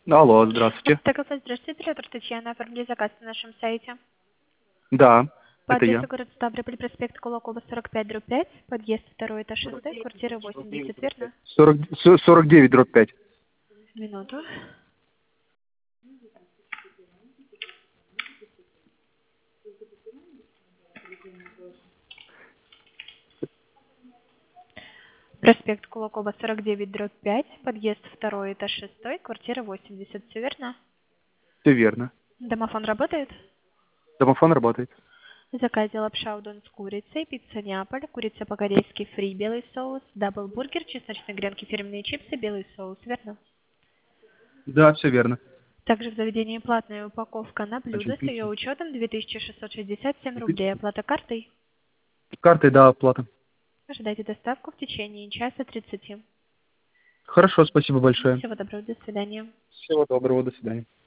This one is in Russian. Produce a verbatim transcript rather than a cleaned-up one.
Алло, здравствуйте. Автоголос, здравствуйте, оператор Татьяна, оформили заказ на нашем сайте. Да, По это адресу я. город Ставрополь, проспект Кулакова, сорок пять, дробь пять, подъезд второй, этаж шестой, квартира восемьдесят, верно? сорок, с- сорок девять дробь пять. Минуту. Проспект Кулакова, сорок девять, дробь пять, подъезд второй, этаж шестой, квартира восемьдесят, все верно? Все верно. Домофон работает? Домофон работает. В заказе лапша удон с курицей, пицца Неаполь, курица по-корейски фри, белый соус, даблбургер, чесночные гренки, фирменные чипсы, белый соус, верно? Да, все верно. Также в заведении платная упаковка на блюдо Очень с ее пицца. учетом две тысячи шестьсот шестьдесят семь рублей. Оплата картой. Картой, да, оплата. Ожидайте доставку в течение часа тридцати. Хорошо, спасибо большое. Всего доброго, до свидания. Всего доброго, до свидания.